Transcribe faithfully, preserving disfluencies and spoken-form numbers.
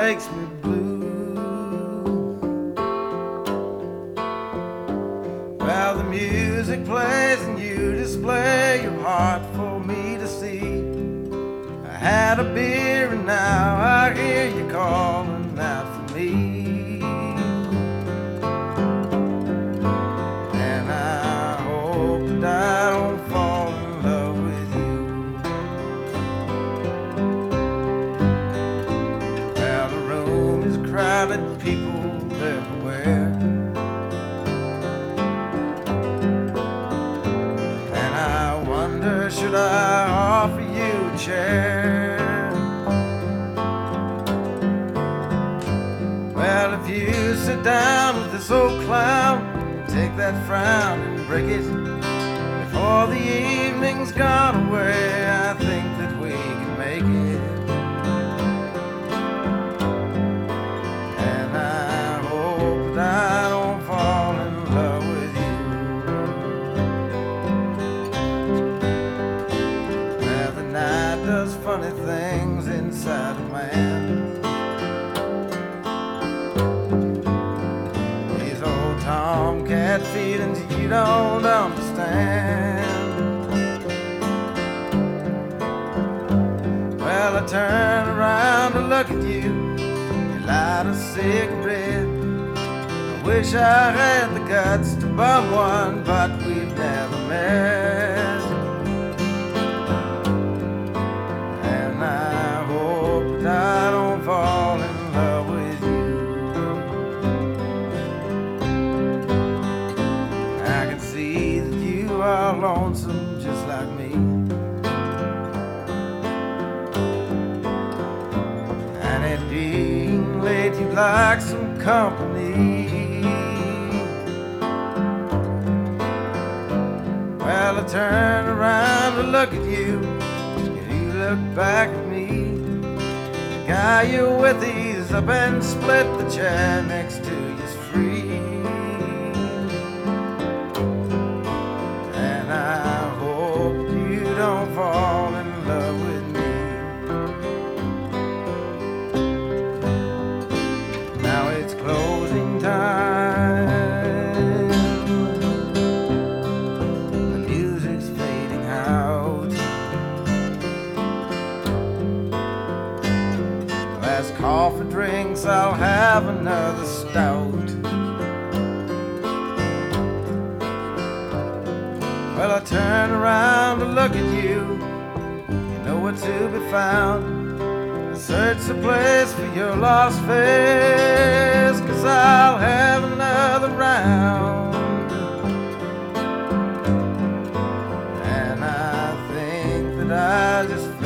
makes me blue. Well, the music plays and you display your heart for me to see. I had a beer and now I hear you calling out for me. And I hope that I don't fall in love with you. Well, the room is crowded, people everywhere. And I wonder, should I offer you a chair? Well, if you sit down with this old clown, take that frown and break it before the evening's gone away, I think that we can make it. And I hope that I don't fall in love with you. Well, the night does funny things inside a man. Tomcat feelings you don't understand. Well, I turn around to look at you, you light a cigarette. I wish I had the guts to bum one, but we've never met. And I hope that I don't fall in love with you. You are lonesome just like me, and it being late you'd like some company. Well, I turn around to look at you, and you look back at me. The guy you're with, he's up and split the chair next to you's free. Don't fall in love with me. Now it's closing time, the music's fading out. Last coffee drinks, I'll have another stout. Well, I turn around to look at you, you know where to be found. I search the place for your lost face, 'cause I'll have another round. And I think that I just